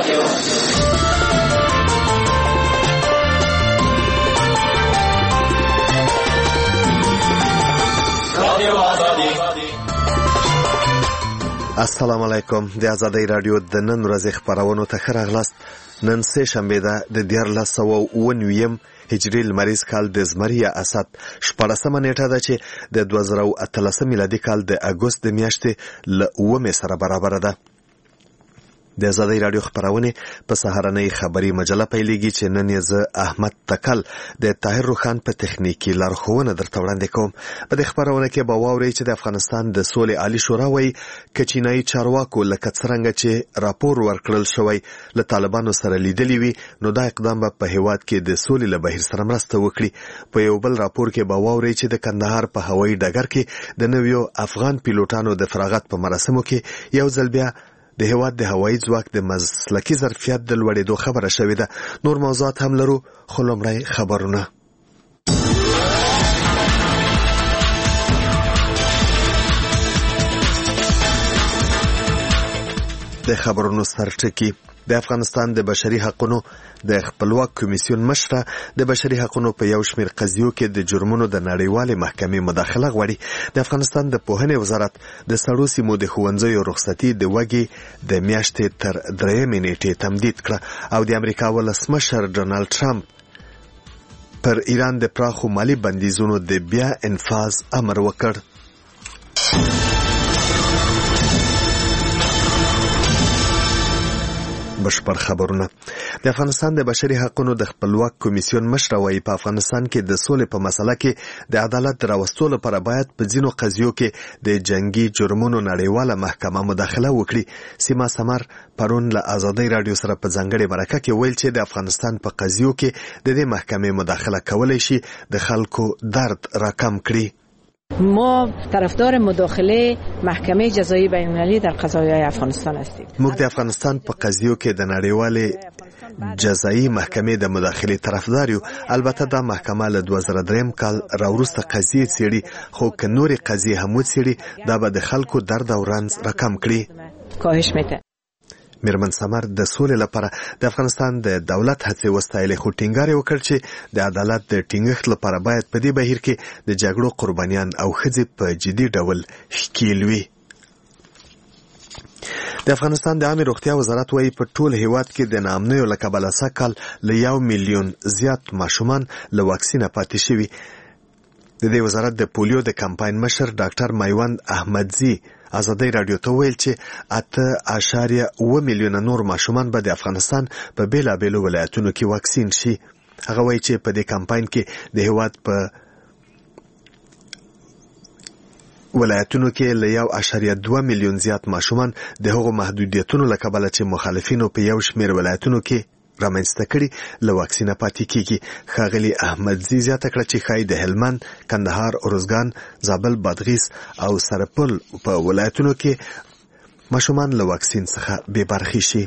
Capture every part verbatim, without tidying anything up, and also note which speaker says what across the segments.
Speaker 1: رادیو
Speaker 2: السلام علیکم. د آزادۍ رادیو د نن ورځې خپرونو ته ښه راغلاست. نن سه شنبه ده د دیارلس سوه اووه نویم هجري لمریز کال د زمري یا اسد شپاړسمه نیټه ده چې د دوه زره اتلسم میلادي کال د اګوست د میاشتې له اوومې سره برابره ده. د آزادۍ رادیو خپرونې په سهارنۍ خبري مجله پیلېږي چې نن یې زه احمد تکل د طاهر روخان په تخنیکي لارښوونه درته وړاندې کوم. په دې خپرونه کې به واورئ چې د افغانستان د سولې عالي شورا وایي که چینایي چارواکو لکه څرنګه چې راپور ورکړل شوی له طالبانو سره لیدلي وي نو دا اقدام به په هیواد کې د سولې له بهیر سره مرسته وکړي. په یو بل راپور کې به واورئ چې د کندهار په هوایي ډګر کې د نویو افغان پیلوټانو د فراغت په مراسمو کې یو ځل بیا د هیواد د هوایي ځواک د مسلکي ظرفیت د لوړېدو خبره شوې ده. نور موضوعات هم لرو خو لومړی خبرونه. د خبرونو سرټکی د افغانستان د بشري حقوقو د خپلواک کمیسیون مشره د بشري حقوقو په یو شمېر قضیو کې د جرمونو د نړیوالې محکمې مداخله غواړي. د افغانستان د پوهنې وزارت د سړو سیمو د ښوونځیو رخصتي د وږي د میاشتې تر درېیمې نیټې تمدید کړه او د امریکا ولسمشر ډونالد ټرمپ پر ایران د پراخو مالي بندیزونو د بیا انفاذ امر وکړ. بشپړ خبرونه. د افغانستان د بشري حقوقو د خپلواک کمیسیون مشره وایي په افغانستان کې د سولې په مسله کې د عدالت راوستلو لپاره باید په ځینو قضیو کې د جنگي جرمونو نړیواله محکمه مداخله وکړي. سیما سمر پرون له آزادۍ رادیو سره په ځانګړې مرکه کې ویل چې د افغانستان په قضیو کې د دې محکمې مداخله کولی شي د خلکو درد راکم کړي.
Speaker 3: ما طرفدار مداخله محکمه جزایی بین المللی در قضایای افغانستان هستیم.
Speaker 2: موږ د افغانستان په قضیو کې د نړیوالې جزایی محکمې د مداخله طرفدار یو. البته دا محکمه له دوه زره درې کال راوروسته قضیې څېړي خو که نورې قضیې هم وڅېړي دا به د خلکو درد او رنځ راکم کړي.
Speaker 3: کاهش میده.
Speaker 2: میرمن سمر د سولې لپاره د افغانستان د دولت هڅې وستایلې خو ټینګار یې وکړ چې د عدالت د ټینګښت لپاره باید په دې بهیر کې د جګړو قربانیان او ښځې په جدي ډول ښکیل وي. د افغانستان د عامې روغتیا وزارت وایي په ټول هیواد کې د ناامنیو له کبله سږ له یو میلیون زیات ماشومان له واکسینه پاتې شوي. د دې وزارت د پولیو د کمپاین مشر ډاکټر میوند احمدزي آزادۍ رادیو ته ویل چې اته اعشاریه اوه میلیونه نور ماشومان به د افغانستان په بیلابیلو ولایتونو کې واکسین شي. هغه وایي چې په دې کمپاین کې د هیواد په ولایتونو کې له یو اعشاریه دوه میلیون زیات ماشومان د هغو محدودیتونو له کبله چې مخالفینو په یو شمېر ولایتونو کې رامنځته کړي له واکسینه پاتې کیږي. ښاغلي احمدزي زیاته کړه چې ښایي د هلمند، کندهار، ارزګان، زابل، بادغیس او سرپل په ولایتونو کې ماشومان له واکسین څخه بې برخې شي.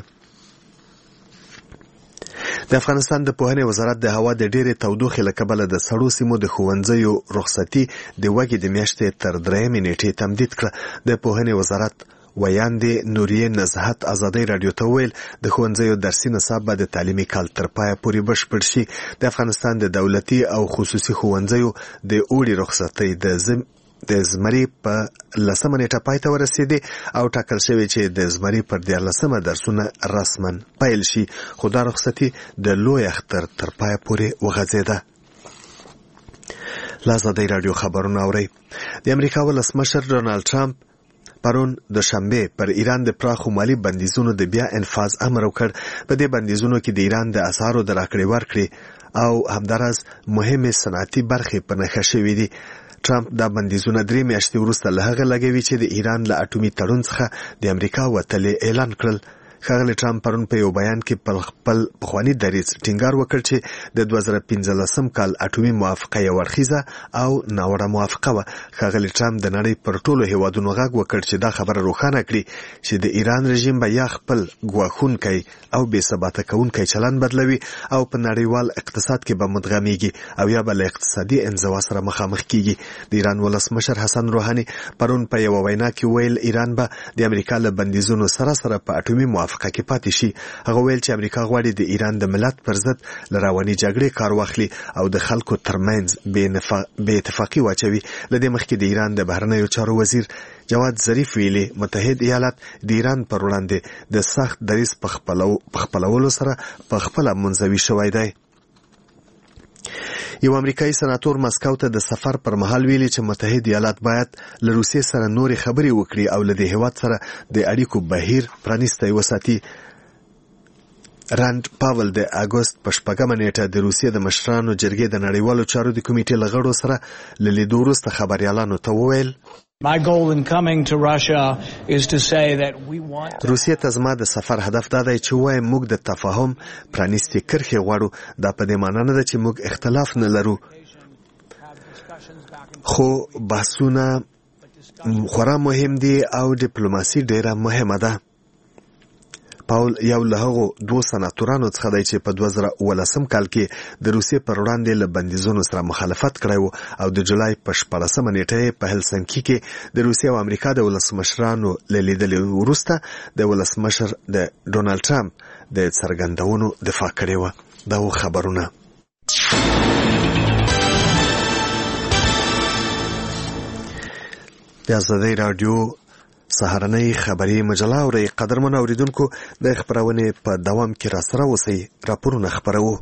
Speaker 2: د افغانستان د پوهنې وزارت د هوا د ډېرې تودوخې له کبله د سړو سیمو د ښوونځیو رخصتي د وږي د میاشتې تر درېیمې نیټې تمدید کړه. د پوهنې وزارت ویاندې نوریه نزهت آزادۍ رادیو ته ویل د ښوونځیو درسي نصاب به د تعلیمي کال تر پایه پورې بشپړ شي. د افغانستان د دولتي او خصوصي ښوونځیو د اوړي رخصتۍ د زم د زمري په لسمه نیټه پای ته ورسېدې او ټاکل شوی چې د زمري پر دیارلسمه درسونه رسما پیل شي خو دا رخصتي د لوی اختر تر پایه پورې وغځېده. له آزادۍ رادیو خبرونه اورئ. د امریکا ولسمشر ډونالد ټرمپ پرون د شنبه پر ایران د پراخو مالي بندیزونو د بیا انفاذ امر وکړ. په دې بندیزونو کې د ایران د اسعارو د راکړې ورکړې او همداراز مهمې صنعتي برخې په نښه شوې دي. ټرمپ دا بندیزونه درې میاشتې وروسته له هغه لګوي چې د ایران له اټومي تړون څخه د امریکا وتل اعلان کړل. ښاغلی ټرمپ پرون په یو بیان کې پر خپل پخواني دریځ ټینګار وکړ چې د دوه زره پنځلسم کال اټومي موافقه یې اړخیزه او ناوړه موافقه وه. ښاغلی ټرمپ د نړۍ پر ټولو هیوادونو غږ وکړ چې دا خبره روښانه کړي چې د ایران رژیم به یا خپل ګواښونکی او بې ثباته کوونکی چلند بدلوي او په نړیوال اقتصاد کې به مدغمیږي او یا به له اقتصادي انزوا سره مخامخ کیږي. د ایران ولسمشر حسن روحاني پرون په یوه وینا کې ویل ایران به د امریکا له بندیزونو سره سره په اټومي موافقه موافقه کې پاتې شي. هغه ویل چې امریکا غواړي د ایران د ملت پر ضد له رواني جګړې کار واخلي او د خلکو ترمنځ بې اتفاقي واچوي. له دې مخکې د ایران د بهرنیو چارو وزیر جواد ظریف ویلي متحد ایالات د ایران پر وړاندې د سخت دریځ په خپلولو سره په خپله منزوي شوی دی. یو امریکایي سناتور مسکو ته د سفر پر مهال ویلي چې متحد ایالات باید له روسیې سره نورې خبرې وکړي او له دې هیواد سره د اړیکو بهیر پرانیستی وساتي. راند پاول د اګوست په شپږمه نیټه د روسیې د مشرانو جرګې د نړیوالو چارو د کمیټې له غړو سره له لیدو وروسته خبریالانو ته وویل
Speaker 1: My goal in coming to Russia is to say that we want
Speaker 2: روسیې ته زما د سفر هدف دا دی چې وایم موږ د تفاهم پرانیستې کرښې غواړو. دا په دې معنی نه ده چې موږ اختلاف نه لرو، خو بحثونه خورا مهم دي او ډیپلوماسي ډیره مهمه ده. پاول یو له هغو دوه سناتورانو څخه دی چې په دوه زره اوولسم کال کې د روسیې پر وړاندې له بندیزونو سره مخالفت کړی و او د جولای په شپاړسمه نیټه په هلسنکي کې د روسیې او امریکا د ولسمشرانو له لیدلې وروسته د ولسمشر د ډونالد ټرمپ د څرګندونو دفاع کړې وه. دا و خبرونه. د آزادۍ راډیو سهارنۍ خبري مجله اورئ. قدرمنو اوریدونکو د خبرونې په دوام کې را سره اوسئ. راپورونه خبرو.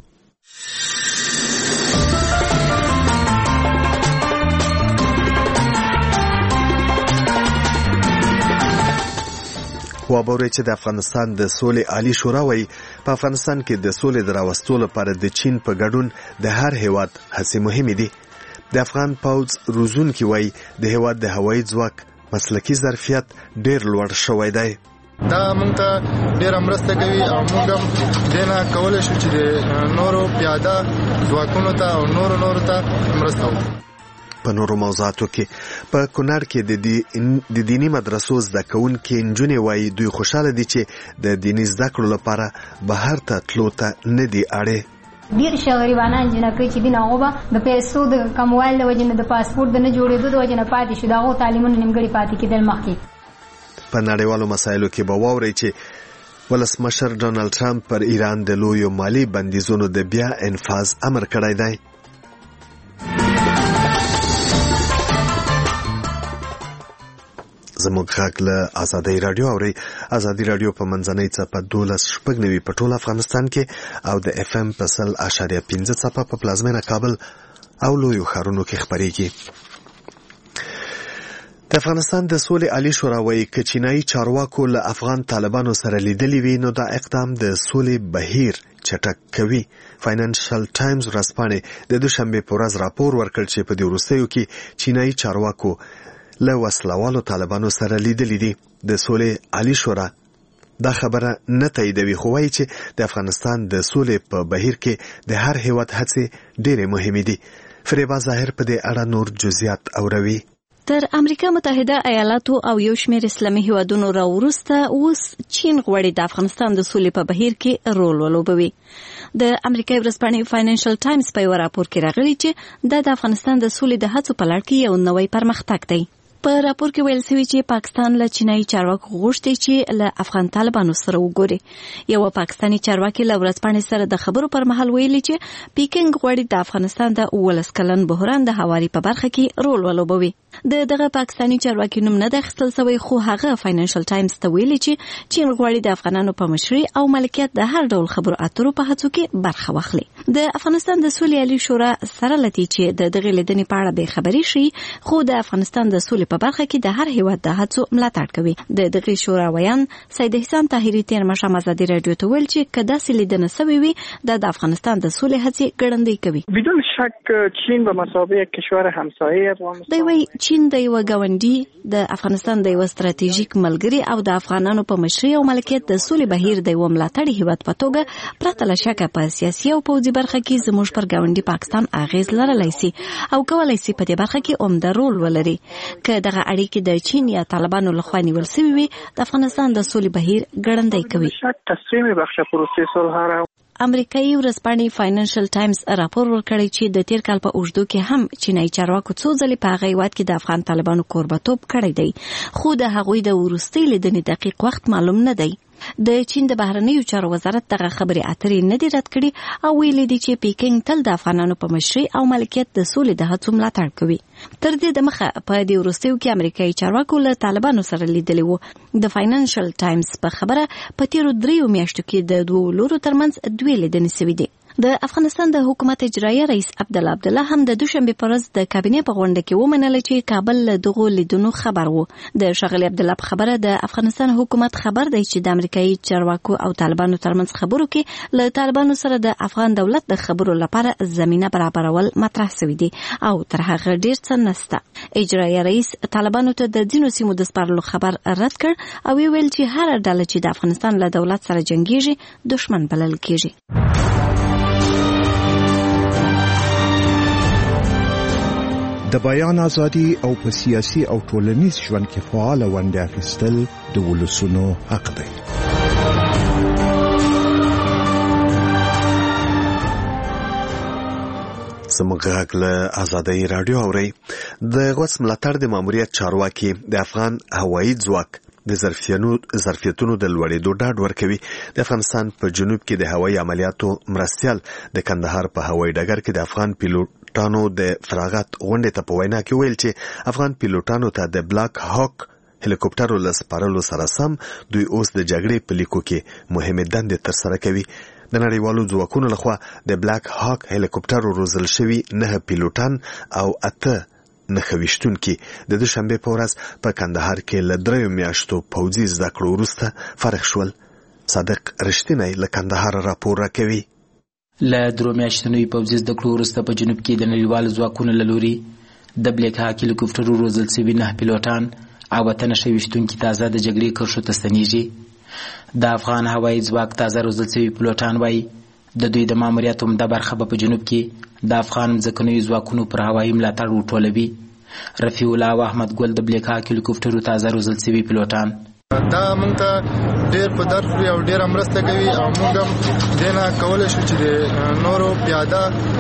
Speaker 2: وابورئ چې د افغانستان د سولې عالی شورا وایي په افغانستان کې د سولې د راوستلو لپاره د چین په ګډون د هر هیواد هڅې مهمې دي. د افغان پوځ روزونکي وایي د هیواد د هوایي ځواک مسلکی ظرفیت ډیر لوړ شوی دی.
Speaker 4: دا موږ ته ډیر مرسته کوي او موږ هم دنه کولای شو چې نورو پیاده ځواکونو ته او نورو نورو ته مرسته وکړو.
Speaker 2: په نورو موضوعاتو کې په کونړ کې د دینی مدرسو زده کوونکي نجونې وایي دوی خوشاله دي چې د دیني زده کړو لپاره بهر ته تلو ته نه دي اړې.
Speaker 5: ډیر شغریبانان جنکه چې دین هغه د پیسو د کموال د وجنه د پاسپورت د نه جوړېدو د وجنه پاتې شو. دغه تعلیمونه نیمګړي پاتې کېدل. مخکې
Speaker 2: په نړیوالو مسایلو کې به واورئ چې ولسمشر ډونالد ټرمپ پر ایران د لویو مالی بندیزونو د بیا انفاذ امر کړی دی. زموږ غږ له آزادۍ راډیو اورئ. آزادۍ راډیو په منځنۍ څپه دولس شپږ نوي په ټول افغانستان کې او د اف ام په سل اشاریه پنځه څپه په پلازمینه کابل او لویو ښارونو کې خپرېږي. د افغانستان د سولې عالی شورا وایي که چینایي چارواکو له افغان طالبانو سره لیدلي وي نو دا اقدام د سولې بهیر چټک کوي. فاینانشل ټایمز ورځپاڼې د دوشنبې په ورځ راپور ورکړ چې په دې وروستیو کې چینایي چارواکو له وسلوالو طالبانو سره لیدلي دي. د سولې عالی شورا دا خبره نه تاییدوي خو وایي چې د افغانستان د سولې په بهیر کې د هر هیواد هڅې ډېرې مهمې دي. فریبا ظاهر په دې اړه نور جزئیات اوروي.
Speaker 6: تر امریکا متحده ایالاتو او یو شمېر اسلامي هیوادونو راوروسته اوس چین غواړي د افغانستان د سولې په بهیر کې رول ولوبوي. د امریکا ورځپاڼې فاینانشل ټایمز په یو راپور کې راغلي چې دا د افغانستان د سولې د هڅو په لړ کې یو نوی پرمختګ دی. په راپور کې ویل شوی چې پاکستان له چینایي چارواکو غوښتي چې له افغان طالبانو سره وګوري. یو پاکستاني چارواکي له ورځپاڼې سره د خبرو پر مهال ویلي چې پیکینګ غواړي د افغانستان د اوولس کلن بحران د هواري په برخه کې رول ولوبوي. د دغه پاکستاني چارواکي نوم نه د اخیستل شوی خو هغه فاینانشل ټایمز ته ویلي چې چین غواړي د افغانانو په مشرۍ او ملکیت د هر ډول خبرو اترو په هڅو کې برخه واخلي. د افغانستان د سولې عالی شورا سره لتی چې د دغه لیدنې په اړه به خبري شي خو د افغانستان د سولې په برخه کې د هر هیواد د هڅو ملاتړ کوي. د دغه شورا ویان سید احسان طاهری تیر مشام آزادی رادیو ته ویل چې کدا سې لیدنه سوي وي د افغانستان د سولې هڅې ګړندۍ کوي.
Speaker 7: بدون شک چین به مسابقه کشور همسایه افغانستان
Speaker 6: دی وی چین د یو غونډي د افغانستان د یو استراتیژیک ملګری او د افغانانو په مشرۍ او ملکیت د سولې بهیر د یو ملاتړي هیواد په توګه پرته له شکه په سیاسي او پوځي برخه کې زموږ پر غونډي پاکستان اغیز لرلای شي او کولای شي په دې برخه کې عمده رول ولري. که دغه اړیکې د چین یا طالبانو لخوا نیول شوي وي د افغانستان د سولې بهیر ګړندۍ کوي.
Speaker 7: شک تصمیم بخش پروسې صلح را
Speaker 6: امریکایي ورځپاڼې فاینانشل ټایمز راپور ورکړی چې د تیر کال په اوږدو کې هم چینایي چارواکو څو ځلې په هغه هیواد کې د افغان طالبانو کوربه‌توب کړی دی خو د هغوی د وروستۍ لیدنې دقیق وخت معلوم نه دی. د چین د بهرنیو چارو وزارت دغه خبرې اترې نه دي رد کړي او ویلي دي چې پیکنګ تل د افغانانو په مشرۍ او ملکیت د سولې د هڅو ملاتړ کوي. تر دې د مخه په دې وروستیو کې امریکایي چارواکو له طالبانو سره لیدلي وو. د فاینانشل ټایمز په خبره په تیرو دریو میاشتو کې د دوو لورو ترمنځ دوې لیدنې سوي دي. د افغانستان د حکومت اجرایه رئیس عبدالله عبدالله هم د دوشنبه په ورځ د کابینې په غونډه کې ومنله چې کابل له دغو لیدنو خبر وو. د ښاغلي عبدالله په خبره د افغانستان حکومت خبر دی چې د امریکایي چارواکو او طالبانو ترمنځ خبرو کې له طالبانو سره د افغان دولت د خبرو لپاره زمینه برابرول مطرح شوی دی او تر هغه ډیر څه نسته. اجرایه رئیس طالبانو ته د ځینو سیمو د سپارلو خبر رد کړ او ویل چې هر ډله چې د افغانستان له دولت سره جنګیږي دشمن بلل کیږي.
Speaker 8: د بیان ازادي او په سیاسي او ټولنیز ژوند کې فعال ونډه اخیستل د ولسونو حق دی.
Speaker 2: زموږ غږ له ازادۍ راډیو اورئ. د غوڅ ملاتړ د ماموریت چارواکي د افغان هوایي ځواک د ظرفیتونو د لوړېدو ډاډ ورکوي. د افغانستان په جنوب کې د هوایي عملیاتو مرستیال د کندهار په هوایي ډګر کې د افغان پیلوټ ټانو د فراغت غونډې ته په وینا کې ویل چې افغان پیلوټانو ته د بلاک هاک هلیکوپټرو له سپارلو سره سم دوی اوس د جګړې په لیکو کې مهمې دندې ترسره کوي. د نړیوالو ځواکونو لخوا د بلاک هاک هلیکوپټرو روزل شوي نه پیلوټان او اته نښه ویشتونکي د دوشنبه په ورځ په کندهار کې له دریو میاشتو پوځي زده کړو وروسته فارغ شول. صادق رښتینی له کندهار راپور راکوي.
Speaker 9: له درو میاشتنوي پوځي زده کړو وروسته په جنوب کې د نړیوالو ځواکونو له لوري د بلیک هاک هلیکوپټرو روزل شوي نه پیلوټان او اته نښه ویشتونکي تازه د جګړې کرښو ته ستنېږي. د افغان هوایي ځواک تازه روزل شوي پیلوټان وایي د دوی د ماموریت عمده برخه په جنوب کې د افغان ځمکنیو ځواکونو پر هوایي ملاتړ وټولوي. رفیع الله او احمد ګل د بلیک هاک هلیکوپټرو تازه روزل شوي پیلوټان
Speaker 4: دا موږ ته ډیر په درد خوري او ډیر مرسته کوي او موږ هم دینه کولای شو چې د نورو پیاده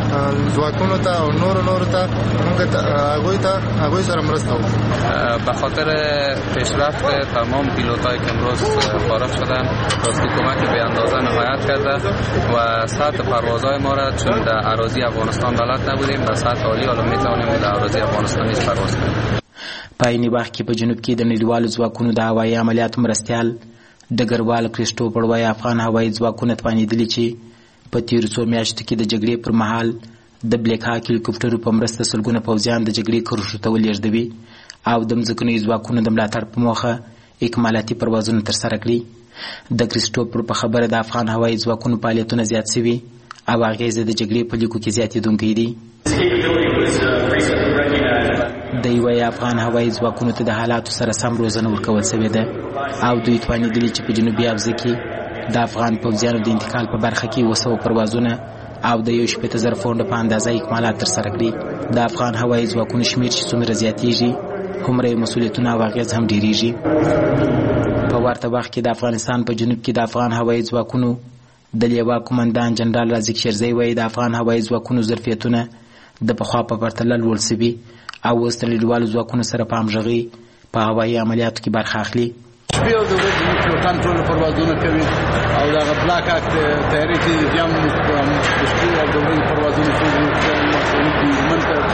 Speaker 4: ځواکونو ته او نورو نورو ته موږ ته هغوی ته هغوی سره مرسته وکړو.
Speaker 10: به خاطر پیشرفت تمام پیلوتایی که امروز فارغ شدن راستی کمک به اندازه نهایت کرده و سطح پروازهای ما را چون در اراضی افغانستان بلد نبودیم به سطح عالی حالا میتوانیم در اراضی افغانستان نیز پرواز کنیم.
Speaker 9: په عیني وخت کې په جنوب کې د نړیوالو ځواکونو د هوایي عملیاتو مرستیال ډګروال کریسټوفر وایي افغان هوایي ځواکونه توانېدلي چې په تیرو څو میاشتو کې د جګړې پر مهال د بلیک هاک هلیکوپټرو په مرسته سلګونه پوځیان د جګړې کرښو ته ولېږدوي او د ځمکنیو ځواکونو د ملاتړ په موخه اکمالاتي پروازونه ترسره کړي. د کریسټوفر په خبره د افغان هوایي ځواکونو فعالیتونه زیات شوي او اغېزې د جګړې په لیکو کې زیاتېدونکی دي. د یوې افغان هوایي ځواکونو ته د حالاتو سره سم روزنه ورکول شوې ده او دوی توانېدلي چې په جنوبي حوزه کې د افغان پوځیانو د انتقال په برخه کې اوه سوه پروازونه او د یو شپېته زره پونډه په اندازه اکمالات ترسره کړي. د افغان هوایي ځواکونو شمېر چې څومره زیاتېږي هومره یې مسؤلیتونه او اغېز هم ډېرېږي. په ورته وخت کې د افغانستان په جنوب کې د افغان هوایي ځواکونو د لیوا قومندان جنرال رازق شیرزی وایي د افغان هوایي ځواکونو ظرفیتونه د پخوا په پرتله لوړ شوي او اوس د نړیوالو ځواکونو سره په همغږۍ په هوایي عملیاتو کې برخه اخلي.
Speaker 11: شپې او د ورځې پیلوټان ټول پروازونه کوي او دغه بلاک هاک طیارې چې دي هم د شپې او د ورځې پروازونه کوي ژمن ته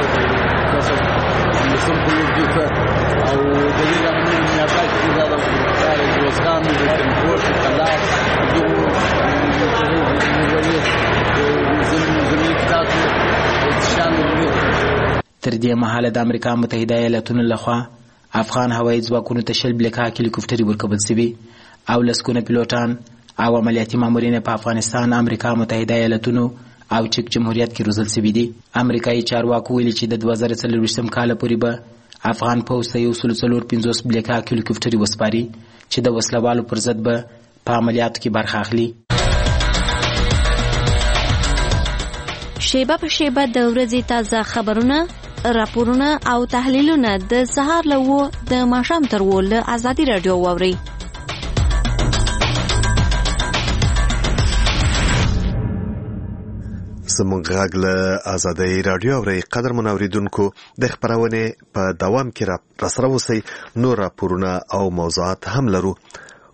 Speaker 11: مسلم پیلوټ دي او د دې لپاره نیابت کې دا د روزګان د ترانسپورټ کندهار دغه زمیني کتابو
Speaker 9: تر دې مهاله د امریکا متحده ایالاتونو لخوا افغان هوایي ځواکونو ته شل بلیک هاک هلیکوپټرې ورکول شوي او لسګونه پیلوټان او عملیاتي مامورین په افغانستان، امریکا متحده ایالاتونو او چک جمهوریت کې روزل شوي دي. امریکایي چارواکو ویلي چې د دوه زره څلرویشتم کال پورې به افغان پوځ ته یو سل څلور پنځوس بلیک هاک هلیکوپټرې وسپاري چې د وسلوالو پر ضد به په عملیاتو کې برخه اخلي.
Speaker 6: شیبه په شیبه د ورځې تازه خبرونه، راپورونه او تحلیلونه د سهار له وو د ماښام تر وو له ازادي راډیو واورئ.
Speaker 2: زموږ غږ له ازادۍ راډیو اورئ. قدر منوریدونکو د خبرونه په دوام کې را سره اوسئ. نور راپورونه او موضوعات هم لرو،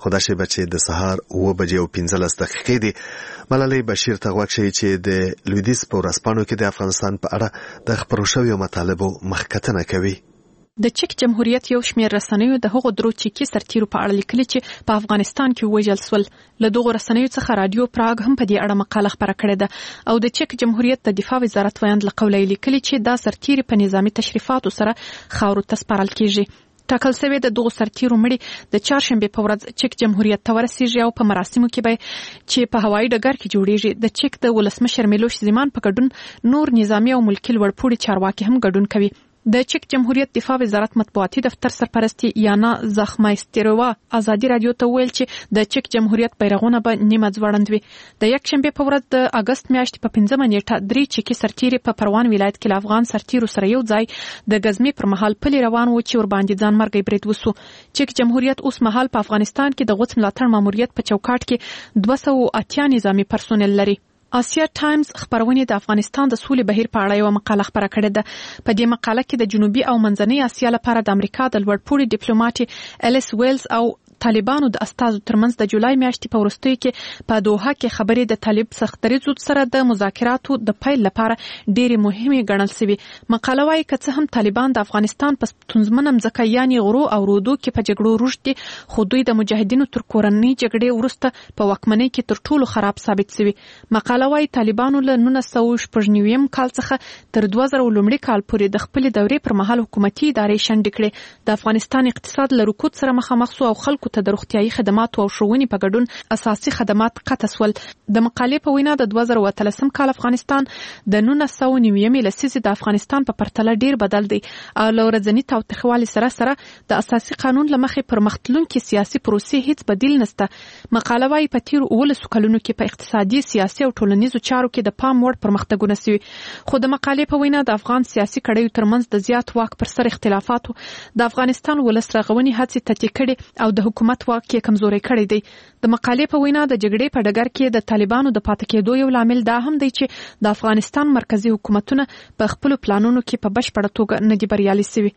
Speaker 2: خو دا شیبه چې د سهار اوه بجې او پنځلس دقیقې دي. ملالۍ بشیر ته غوږ شئ چې د لویدیځ په ورځپاڼو کې د افغانستان په اړه د خپرو شویو مطالبو مخکتنه کوي.
Speaker 12: د چک جمهوریت یو شمېر رسنیو د هغو درو چیکي سرتیرو په اړه لیکلي چې په افغانستان کې وژل سول. له دغو رسنیو څخه رادیو پراګ هم په دې اړه مقاله خپره کړې ده او د چک جمهوریت د دفاع وزارت ویاند له قوله لیکلي چې دا سرتیري په نظامی تشریفاتو سره خاورو ته سپارل کیږي. ټاکل شوی د دغو سرتیرو مړي د چهارشنبې په ورځ چک جمهوریت ته ورسیږي او په مراسمو کې به چې په هوایي ډګر کې جوړیږي د چک د ولسمشر میلوش زیمان په ګډون نور نظامی او ملکي لوړپوړي چارواکي هم ګډون کوي. د چک جمهوریت دفاع وزارت مطبوعاتي دفتر سرپرستی یانا زخمایستروا ازادي رادیو ته ویل چې د چک جمهوریت بیرغونه به نیمه ځوړند وي. د یکشنبې په ورځ د اگست میاشتې په پنځمه نیټه درې چکی سرتیري په پروان ولایت کې له افغان سرتیرو سره یو ځای د غزمې پر مهال پلی روان و چې ور باندې ځان مرګي برید وسو. چک جمهوریت اوس مهال په افغانستان کې د غوڅ ملاتړ ماموریت په چوکاټ کې دوه سوه او اتیا نظامی پرسونل لري. آسیا ټایمز خبرونه د افغانستان د سولې بهیر په اړه یو مقاله خپره کړې ده. په دې مقاله کې د جنوبي او منځنۍ آسیا لپاره د امریکا د لوړپوړي ډیپلوماټ الیس ویلز او طالبانو د استازو ترمنځ د جولای میاشتې په وروستیو کې په دوحه کې خبرې د طالب سخت دریځ سره د مذاکراتو د پیل لپاره ډېرې مهمې ګڼل شوې. مقاله وايي که څه هم طالبان د افغانستان په ستونزمنه مځکه یعنې غرو او رودو کې په جګړو روږدي خو دوی د مجاهدینو تر کورنۍ جګړې وروسته په واکمنۍ کې تر ټولو خراب ثابت شوي. مقاله وايي طالبانو له نولس سوه شپږ نوي کال څخه تر دوه زره لومړي کال پورې د خپلې دورې پر مهال حکومتي ادارې شنډې کړې. د افغانستان اقتصاد له رکود سره مخامخ شو او خلکو ته د روغتیايي خدماتو او ښوونې په ګډون اساسي خدمات قطع سول. د مقالې په وینا د دوه زره اتلسم کال افغانستان د نولس سوه نوي لسیزې د افغانستان په پرتله ډیر بدل دی او له ورځني تاوتریخوالي سره سره د اساسي قانون له مخې پرمختلونکي سیاسي پروسې هیڅ بدیل نشته. مقاله وايي په تیرو اوولسو کلونو کې په اقتصادي سیاسي او ټولنیزو چارو کې د پام وړ پرمختګونه شوي خو د مقالې په وینا د افغان سیاسي کړیو ترمنځ د زیات واک پر سر اختلافاتو د افغانستان ولس رغونې هڅې تتې کړي او د حکومت واک کې کمزوري کړی دی. د مقالې په وینا د جګړې په ډګر کې د طالبانو د پاتې کېدو یو لامل دا هم دی چې د افغانستان مرکزی حکومتونه په خپل پلانونو کې په بشپړه توګه نه دي بریالي شوي.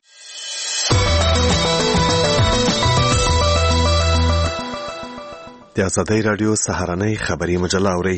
Speaker 2: د ازادۍ راډیو سهارنۍ خبري مجله اورئ.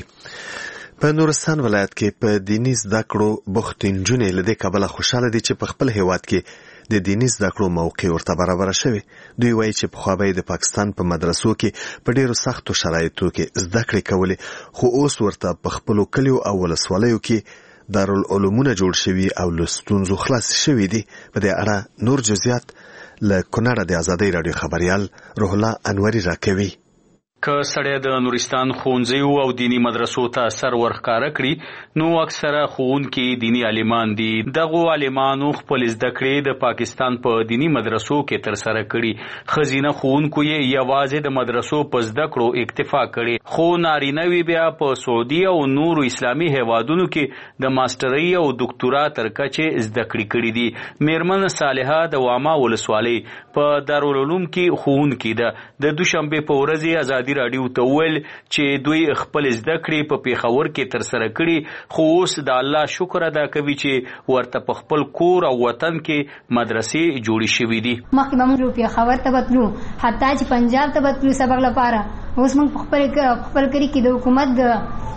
Speaker 2: په نورستان ولایت کې په دیني زده کړو بوخت نجونې له دې کبله خوشاله دي چې په خپل هیواد کې د دیني زده کړو موقع ورته برابره شوې. دوی وایي چې پخوا به د پاکستان په مدرسو کې په ډیرو سختو شرایطو کې زده کړې کولې خو اوس ورته په خپلو کلیو او ولسوالیو کې دارالعلومونه جوړ شوي او له ستونزو خلاص شوي دي. په دې اړه نور جزئیات له کونړه د ازادۍ راډیو خبریال روح الله انوري راکوي.
Speaker 13: که سړی د نورستان ښوونځیو او دینی مدرسو ته سر ورښکاره کړي نو اکثره ښوونکي دینی عالمان دي. دغو عالمانو خپل زده کړې د پاکستان په دینی مدرسو کې ترسره کړي. ښځینه ښوونکو یې یوازې د مدرسو په زده کړو اکتفا کړي خو نارینه بیا په سعودي او نورو اسلامي هیوادونو کې د ماسترۍ او دکتورا تر کچې زده کړې کړي دي. میرمن صالحه د واما ولسوالۍ په دارالعلوم کې ښوونکې ده. د دوشنبې په ورځ ازادي راډیو ته وویل چې دوی خپل زده کړې په پیښور کې ترسره کړي خو اوس د الله شکر ادا کوي چې ورته په خپل کور او وطن کې مدرسې جوړې شوې دي.
Speaker 5: مخکې به موږ پیښور ته بتلو حتی چې پنجاب ته بتلو سبق لپاره. اوس موږ په خپل خپل کلي کې د حکومت د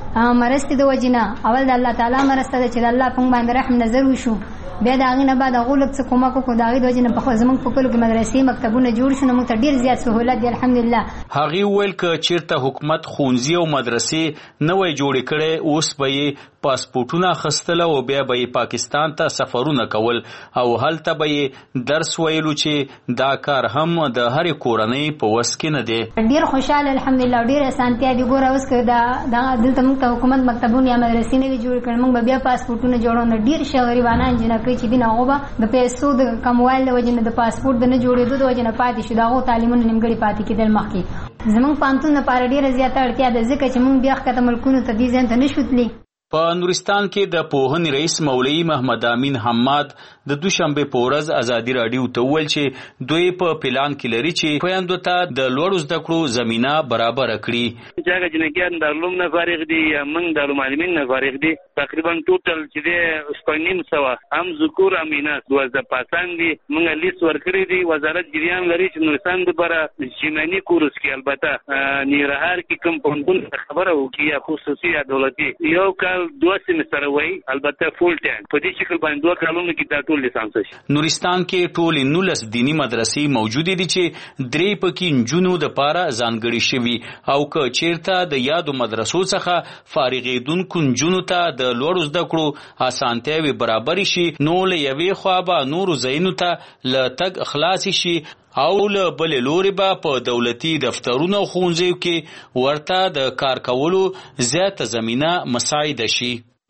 Speaker 5: مرستې د وجې نه اول د الله تعالی مرسته ده چې د الله په موږ باندې رحم نظر وشو. بیا د هغې نه بعد هغو لږ څه کومک وکړو د هغې د وجې نه زموږ په کلو کې مدرسې مکتبونه جوړ شو نو موږ ته ډېر زیات سهولت دی الحمدلله.
Speaker 13: هغې وویل که چېرته حکومت ښوونځي او مدرسې نه وای جوړې کړی اوس به یې پاسپورټونه اخیستل او بیا به یې پاکستان ته سفرونه کول او هلته به یې درس ویلو چې دا کار هم د هرې کورنۍ په وس کې نه دی.
Speaker 5: ډېر خوشحاله الحمدلله ډېر اسانتیا دي. ګوره اوس که دلته موږ ته حکومت مکتبونه یا مدرسې نه وي جوړې کړې موږ به بیا پاسپورټونه جوړو. نو ډېر ښه غریبانان جنکۍ چې دي نه هغو به د پیسو د کموالي د وجې نه د پاسپورټ د نه جوړېدو د وجې نه پاتې شو. د هغو تعلیمونه نیمګړي پاتې کېدل. مخکې زموږ پوهنتون لپاره ډېره زیاته اړتیا ده ځکه چې موږ بیا ښکته ملکونو ته دې ځای ته نه شو تللی.
Speaker 13: په نورستان کې د پوهنې رئیس مولوي محمد امین حماد د دوشنبه په ورځ ازادي راډیو ته وویل چې دوی په پلان کې لري چې خویندو ته د لوړو زده کړو زمینه برابر کړي.
Speaker 14: جګه جنګیان د علوم نه فارغ دي یا موږ د علوم عالمین نه فارغ دي. تقریبا ټوټل چې د شپږ سوه هم ذکور امینات دوه پاسان دي. موږ لیست ورکړی دی. وزارت جریان لري چې نورستان لپاره جیمانی کورس کې البته نیرهار کې کوم پوندون خبره وکړي یا خصوصي یا دولتي یو کال دوه سیمستر وای البته فول ټایم په دې شکل باندې دوه کالونو کې دا ټول لیسانس شي.
Speaker 13: نورستان کې ټول نولس دینی مدرسې موجود دي چې درې پکې نجونو د پاره ځانګړي شوي او که چیرته د یادو مدرسو څخه فارغېدونکو نجونو ته د لوړو زده کړو اسانتیاوې برابر شي نو له یوې خوا به نورو ځایونو ته له تګ خلاص شي او له بلې لورې به په دولتي دفترونو او ښوونځیو کې ورته د کار کولو زیاته زمینه مساعده شي.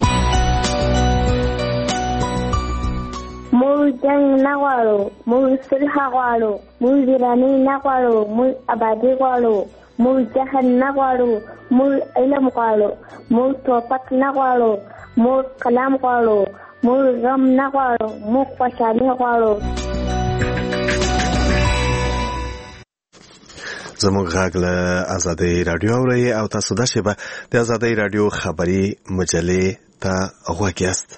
Speaker 15: موږ جنګ نه غواړو، موږ صلح غواړو، موږ ویراني نه غواړو، موږ ابادي غواړو، موږ جهل نه غواړو، موږ علم غواړو، موږ توپک نه غواړو، موږ قلم غواړو، موږ غم نه غواړو، موږ خوشحالي غواړو.
Speaker 2: زموږ غږ له ازادۍ راډیو اورئ او تاسو دا شیبه د ازادۍ راډیو خبري مجلې ته غوږ یاست.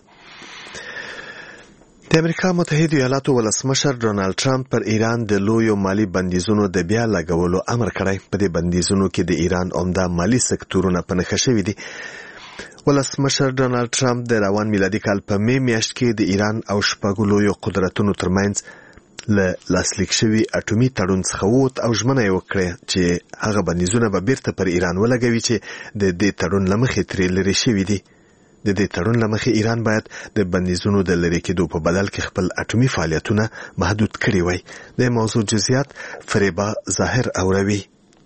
Speaker 2: د امریکا متحده ایالاتو ولسمشر ډونالد ټرمپ پر ایران د لویو مالی بندیزونو د بیا لګولو امر کړی. په دې بندیزونو کې د ایران عمده مالی سکتورونه په نښه شوي دي. ولسمشر ډونالد ټرمپ د روان میلادي کال په می میاشت کې د ایران او شپږو لویو قدرتونو ترمنځ له لاسلیک شوي اټومي تړون څخه ووت او ژمنه یې وکړه چې هغه بندیزونه به بیرته پر ایران ولګوي چې د دې تړون له مخې ترې لرې شوي دي. د دې تړون له مخې ایران باید د بندیزونو د لرې کېدو په بدل کې خپل اټومي فعالیتونه محدود کړي وای. د موضوع جزئیات فریبا ظاهر اوروي.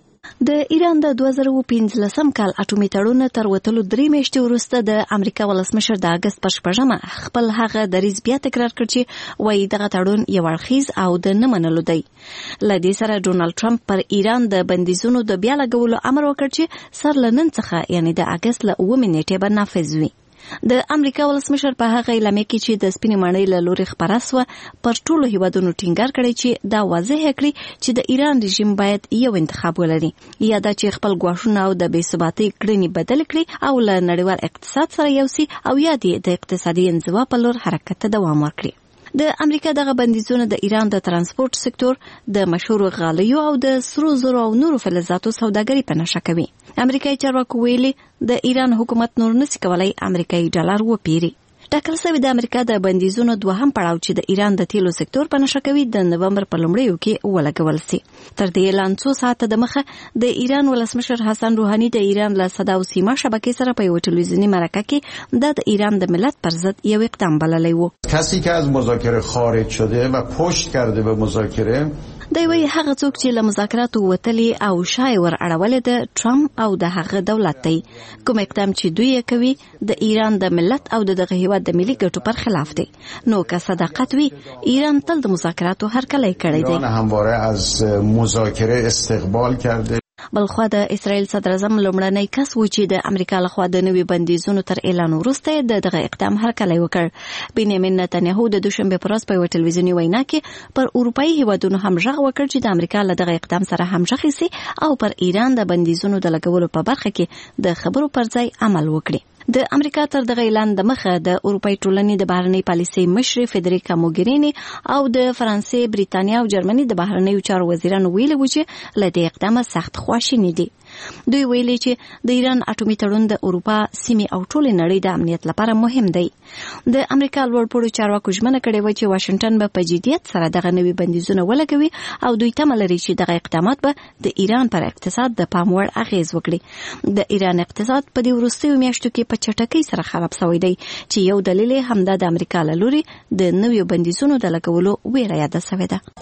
Speaker 6: د ایران د دوه زره پنځلسم کال اټومي تړون تر وتلو درې میاشتې وروسته د امریکا ولسمشر د اګست پر شپږمه خپل هغه دریځ بیا تکرار کړ چې وایي دغه تړون یو اړخیز او د نه منلو دی. له دې سره ډونالد ټرمپ پر ایران د بندیزونو د بیا لګولو امر وکړ چې سر له نن څخه یعنی د اګست له اوومې نیټې به نافذ وي. د امریکا ولسمشر په هغه اعلامیه کې چې د سپینې ماڼۍ له لوري خپره سوه پر ټولو هیوادونو ټینګار کړی چې دا واضح کړي چې د ایران رژیم باید یو انتخاب ولري یا دا چې خپل ګواښونه او د بې ثباتۍ کړنې بدل کړي او له نړیوال اقتصاد سره یوسي او یا د اقتصادي انزوا په لور حرکت ته دوام ورکړي. د امریکا دغه بندیزونه د ایران د ترانسپورت سکتور د مشهور غالیو او د سرو زرو او نورو فلزاتو سوداګري په نښه کوي. امریکایي چارواکو ویلي د ایران حکومت نور نشي کولای امریکایي ډالر وپیري. ټاکل شوی د امریکا د بندیزونو دوهم پړاو چې د ایران د تیلو سکتور په نښه کوي د نومبر په لومړیو کې ولګول سي. تر دې اعلان څو ساعته د مخه د ایران ولسمشر حسن روحانی د ایران له صدا او سیما شبکې سره په یو ټلویزیونی مرکه کې د ایران د ملت پر ضد یو اقدام بللی و.
Speaker 16: کسی که از مذاکره خارج شده و پشت کرده به مذاکره
Speaker 6: دی وی هغه څوک چې له مذاکراتو وتلی او شای ور اړولې د ټرمپ او د هغه دولت دی. کوم اقدام چې دوی کوي د ایران د ملت او دغه هیواد د ملي ګټو پر خلاف دی. نو که صداقت وي ایران تل د مذاکراتو هرکلی کړی دی.
Speaker 16: ایران همواره از مذاکره استقبال کرده.
Speaker 6: بلخوا د اسرائیل صدر اعظم لومړنی کس و چې د امریکا لخوا د نوي بندیزونو تر اعلان وروسته د دغه اقدام هرکلی وکړ. بنیامین نتنیاهو د دوشنبه په ورځ په یوه ټلویزیوني وینا کې پر اروپایي هیوادونو هم غږ وکړ چې د امریکا له دغه اقدام سره همغږي سي او پر ایران د بندیزونو د لګولو په برخه کې د خبرو پر ځای عمل وکړي. د امریکا تر دغه اعلان د مخه د اروپای ټولنې د بهرنۍ پالیسۍ مشر فدریکا موګرینی او د فرانسې، بریتانیا او جرمني د بهرنیو چارو وزیرانو ویلي و چې له دې اقدامه سخت خواشیني دي. دوی ویلي چې د ایران اټومي تړون د اروپا سیمې او ټولې نړۍ د امنیت لپاره مهم دی. د امریکا لوړپوړو چارواکو ژمنه کړې وه چې واشنګټن به په جدیت سره دغه نوي بندیزونه ولګوي او دوی تمه لري چې دغه اقدامات به د ایران پر اقتصاد د پام وړ اغیز وکړي. د ایران اقتصاد په دې وروستیو میاشتو کې په چټکۍ سره خراب شوی دی چې یو دلیل یې همدا د امریکا له لوري د نویو بندیزونو د لګولو ویره یاده شوې ده.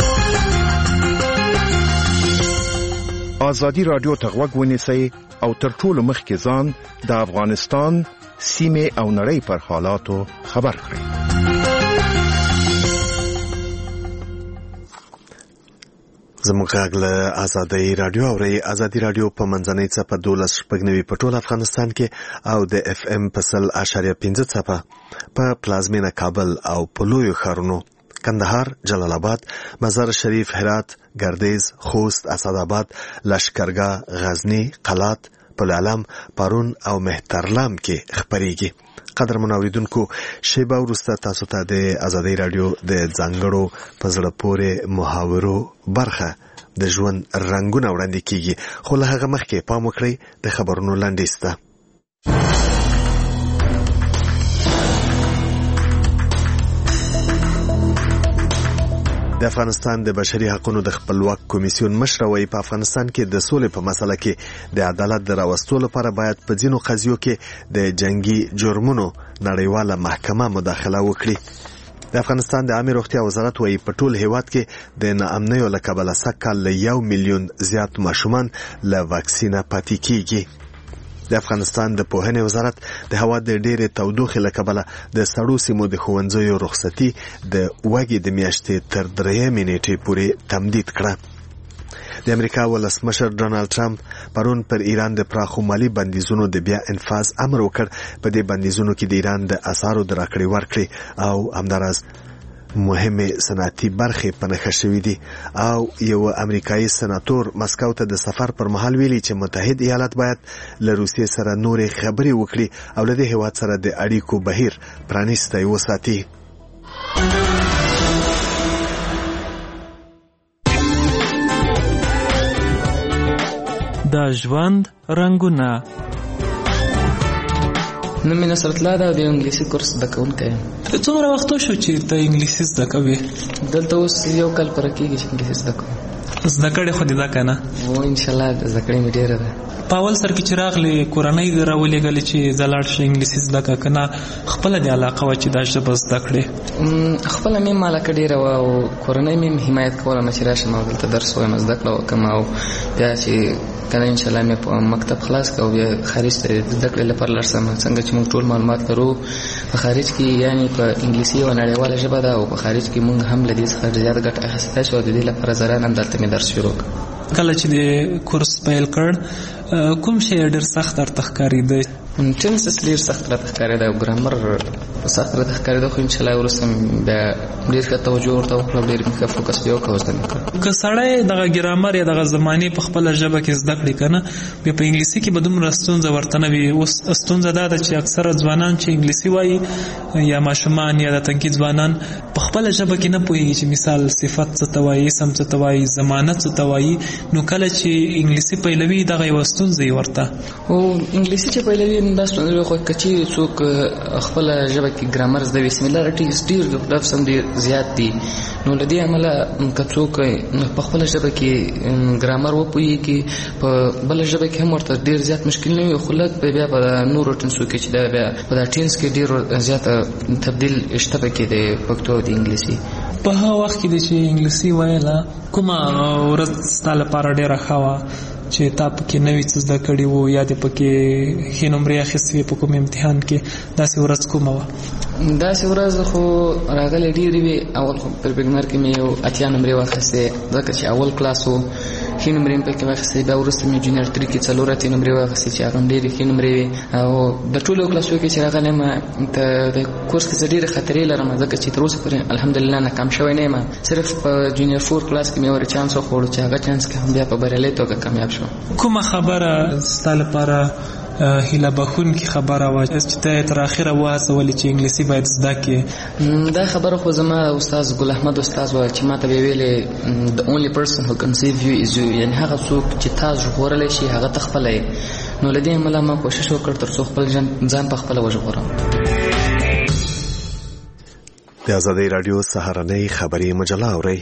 Speaker 8: ازادي رادیو ته غوږ ونیسئ او تر ټولو مخکې ځان د افغانستان سیمې او نړۍ پر حالاتو خبر کړئ.
Speaker 2: زموږ غږ له ازادۍ راډیو اورئ. ازادي راډیو په منځنۍ څپه دولس شپږ نوي په ټول افغانستان کې او د اف ام په سل اشاریه پنځه څپه په پلازمینه کابل او په لویو ښارونو کندهار، جلال آباد، مزار شریف، هرات، ګردیز، خوست، اسداباد، لشکرګاه، غزنی، قلات، پل علم، پارون او مهترلام کې خپرېږي. قدرمن اوریدونکو، شیبه وروسته تاسو ته د ازادۍ راډیو د ځانګړو په زړه پورې محاورو برخه د ژوند رنګونه وړاندې کیږي، خو له هغه مخکې پام وکړئ د خبرونو لنډیز ته. د افغانستان د بشري حقوقو د خپلواک کمیسیون مشر وایي په افغانستان کې د سولې په مسله کې د عدالت د راوستو لپاره باید په ځینو قضیو کې د جنگي جرمونو نړیواله محکمه مداخله وکړي. د افغانستان د عامه روغتیا وزارت وایي په ټول هیواد کې د ناامنیو له کبله سږکال له یو میلیون زیات ماشومان له واکسینه پاتې کیږي. د افغانستان د پوهنې وزارت د هوا د ډېرې تودوخې له کبله د سړو سیمو د ښوونځیو رخصتي د وږي د میاشتې تر درېیمې نیټې پورې تمدید کړه. د امریکا ولسمشر ډونالد ټرمپ پرون پر ایران د پراخو مالي بندیزونو د بیا انفاذ امر وکړ. په دې بندیزونو کې د ایران د اسعارو د راکړې ورکړې او همداراز مهمه صنعتي برخې په نښه شوې دي. او یو امریکایي سناتور مسکو ته د سفر پر مهال ویلي چې متحد ایالات باید له روسیې سره نورې خبرې وکړي او له دې هیواد سره د اړیکو بهیر پرانیستی وساتي.
Speaker 17: د ژوند رنګونه.
Speaker 18: نوم یې نصرت الله ده او د انګلیسي کورس زده کوونکی یم.
Speaker 17: څومره وخت وشو چې ته انګلیسي زده کوې؟
Speaker 18: دلته اوس یو کال پوره کېږي چې انګلیسي زده کوم.
Speaker 17: زده کړې خو دې ده که نه؟
Speaker 18: او انشاءالله زده کړې مې ډېره ده.
Speaker 17: په اول سر کې چې راغلې کورنۍ راولېږلې چې زه لاړ شې انګلیسي زده کړه که نه خپله دې علاقه وه چې دا ژبه زده کړې؟
Speaker 18: خپله مې علاقه ډېره وه او کورنۍ مې حمایت کوله چې راشم او دلته درس ووایم زده کړه وکړم او بیا چې کنه انشاءالله مې په مکتب خلاص کړ او بیا خارج ته زده کړې لپاره لاړ شم. څنګه چې موږ ټول معلومات لرو په خارج کې یعنې په انګلیسي یوه نړیواله ژبه ده او په خارج کې موږ هم له دې څخه زیاته ګټه اخیستی شو او د دې لپاره زه راغلم دلته مې درس شروع کړ.
Speaker 17: کله چې د کورس پیل کړ کوم شی ډېر سخت درته ښکارېده؟
Speaker 18: ټینسس ډېر سخت راته ښکارېده او ګرامر سخت راته ښکارېده خو انشاءالله وروسته بیا ډېر ښه توجه ورته وکړه او ډېر ښه فوکس پرې وکړه او زده مې کړ.
Speaker 17: که سړی دغه ګرامر یا دغه زمانې په خپله ژبه کې زده کړي که نه بیا په انګلیسي کې به دومره ستونزه ورته نه وي. اوس ستونزه دا ده چې اکثره ځوانان چې انګلیسي وایي یا ماشومان یا د تنکي ځوانان په خپله ژبه کې نه پوهېږي چې مثال صفت څه ته وایي، اسم څه ته وایي، ضمانت څه ته وایي. نو کله چې انګلیسي پیلوي دغه یوه ستونزه یې ورته.
Speaker 18: او انګلیسي چې پیلوي دا ستونزه وي خو که چیرې څوک خپله ژبه کې ګرامر زده وي سیمیلارټیز ډېر لفظ هم ډېر زیات دي نو له دې امله که څوک په خپله ژبه کې ګرامر وپوهېږي په بله ژبه کې هم ورته ډېر زیات مشکل نه وي خو لږ بیا په نورو ټینسو کې چې دا بیا په دا ټینس کې ډېر زیاته تبدیل شته پکې د پښتو او د انګلیسي.
Speaker 17: په هغه وخت کې چې انګلیسي ویله کومه ورځ ستا لپاره ډېره ښه وه چې تا پکې نوي څه زده کړي وو یا دې پکې ښې نمرې اخیستې وې په کوم امتحان کې داسې ورځ کومه وه؟
Speaker 18: داسې ورځ خو راغلې ډېرې وې. اول خو پر بګنر کې مې یو اتیا نمرې واخیستې ځکه چې اول کلاس و ښې نمرې مې پکې واخیستې. بیا وروسته مې جونیئر تري کې څلور اتیا نمرې واخیستې چې هغه هم ډېرې ښې نمرې وې. او د ټولو کلاسو کې چې راغلی یم د کورس کې زه ډېرې خطرې لرم ځکه چې تر اوسه پورې الحمدلله ناکام شوی نه یم. صرف په جونیئر فور کلاس کې مې ورې چانس وخوړو چې هغه چانس کې هم بیا په بریالۍ توګه کامیاب شوم.
Speaker 17: کومه خبره ستا لپاره هیله بخونکې خبره وه چې ته یې تر اخره وهڅولې چې انګلیسي باید زده کړې؟
Speaker 18: دا خبره خو زما استاد ګل احمد استاد وه چې ما ته به یې ویلې the only person who can save you is you یعنې هغه څوک چې تا ژغورلی شي هغه ته خپله یې. نو له دې امله ما کوشش وکړ تر څو خپل ځان په خپله وژغورم.
Speaker 2: د ازادۍ راډیو سهارنۍ خبري مجله اورئ.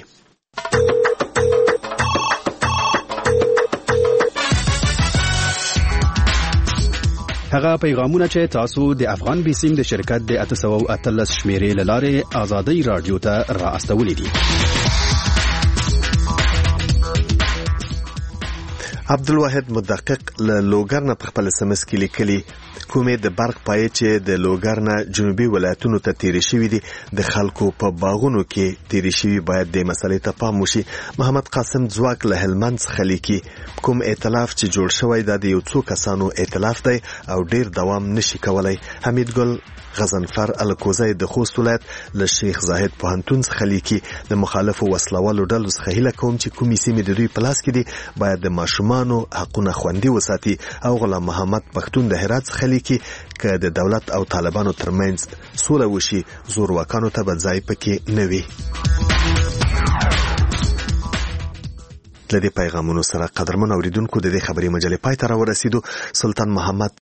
Speaker 19: هغه پیغامونه چې تاسو د افغان بیسیم د شرکت د اته سوه او اتلس شمیرې له لارې ازادۍ راډیو ته را استولې دي.
Speaker 2: عبدالواحد مدقق له لوګر نه په خپل سمس کې لیکلي کومې د برق پای چې د لوګر نه جنوبي ولایتونو ته تیرې شوې دي د خلکو په باغونو کې تیرې شوې باید د مسلې ته پام وشي. محمد قاسم ځواک له هلمند څخه لیکي کوم ائتلاف چې جوړ شوی دا د یو څو کسانو ائتلاف دی او ډیر دوام نشي کولای. حمید ګل غزنفر الکوزی د خوست ولایت له شیخ زاهد پوهنتون څخه لیکي د مخالفو وسلوالو ډلو څخه هیله کوم چې کومې سیمې د دوی په لاس کې دي باید د ماشومانو حقونه خوندي وساتي. او غلام محمد پښتون د هرات څخه لیکي که د دولت او طالبانو ترمنځ سوله وشي زورواکانو ته به ځای پکې نه وي. د دې پیغامونو سره قدرمن اوریدونکو د دې خبري مجلې پای ته راورسېدو. سلطان محمد